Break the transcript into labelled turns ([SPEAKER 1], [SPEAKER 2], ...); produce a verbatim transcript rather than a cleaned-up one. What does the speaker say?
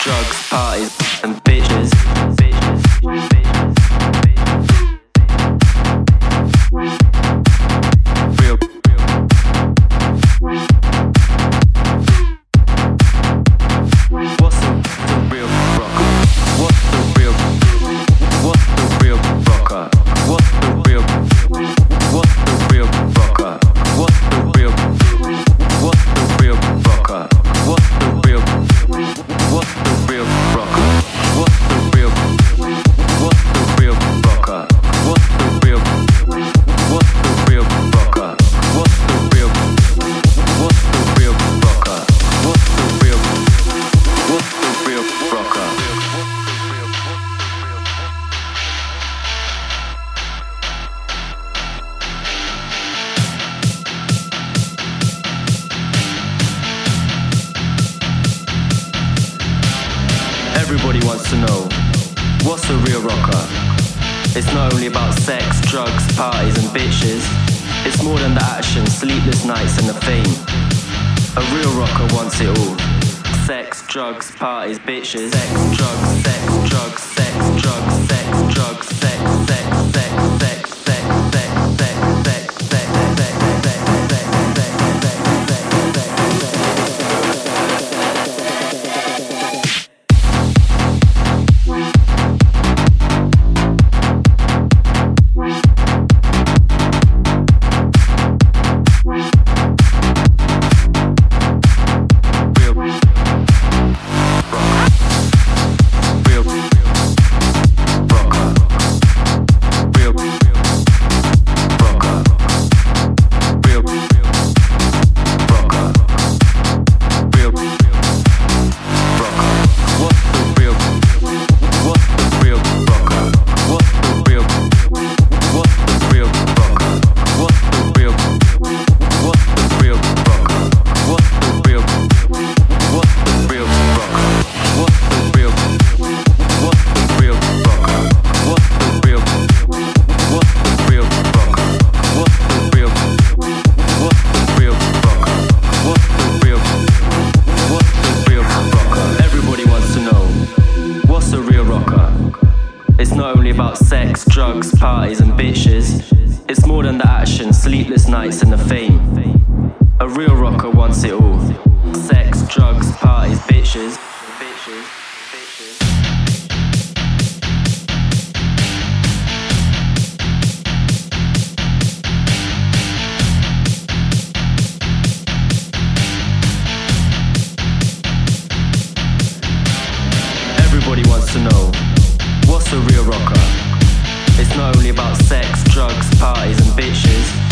[SPEAKER 1] drugs, parties, and bitches. Real. What's the, the real rocker? What's the real? What's the real rocker? What's the real? What's the real rocker? What's the real? What's the real rocker? What's the real? What's the real rocker? What's the real? What's the real rocker? What's the real? What's the real rocker? What's the real? What's the real rocker? What's the real? What's the real rocker? Everybody wants to know, what's a real rocker? It's not only about sex, drugs, parties and bitches. It's more than the action, sleepless nights and the fame. A real rocker wants it all. Sex, drugs, parties, bitches. Sex, drugs, sex, drugs, sex, drugs, sex, drugs, sex, sex, sex, sex, sex, sex, sex, sex, sex, sex, sleepless nights and the fame. A real rocker wants it all. Sex, drugs, parties, bitches. Bitches, bitches. Everybody wants to know, what's a real rocker? It's not only about sex, drugs, parties and bitches.